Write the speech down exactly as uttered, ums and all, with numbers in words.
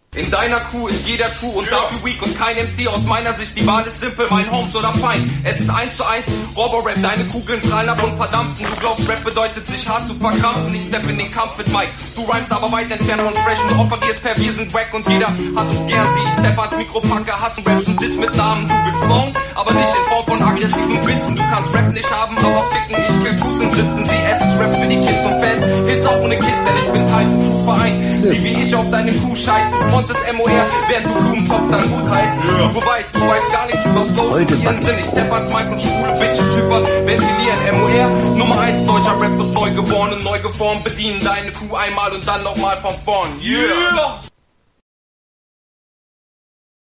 In deiner Crew ist jeder true und dafür weak und kein M C aus meiner Sicht. Die Wahl ist simpel, mein Homes oder Feind. Es ist eins zu eins, Robber-Rap, deine Kugeln prallen ab und verdampfen. Du glaubst, Rap bedeutet sich hart zu verkrampfen. Ich step in den Kampf mit Mike, du rhymst aber weit entfernt von fresh. Du operierst per, wir sind wack und jeder hat uns gern. Sieh, ich step ans Mikro, packe, hassen Raps und Diss mit Namen. Du willst Phone, aber nicht in Form von aggressiven Bitchen. Du kannst Rap nicht haben, aber ficken, ich kill Fuß sitzen. Sie, es ist Rap für die Kids und Fans, Hits auch ohne Kiss, denn ich bin Teil vom True-Verein. Sieh, wie ich auf deine Kuh scheiß, du frontest M O R, während du Blumentopf dann gut heißt. Ja. Du beweist, du weißt gar nichts über Flows und ihren Sinn. Ich step ans Mic und schwule Bitches hyper ventilieren. M O R, Nummer eins deutscher Rap wird neu geboren und neu geformt. Bedienen deine Kuh einmal und dann nochmal von vorn. Yeah!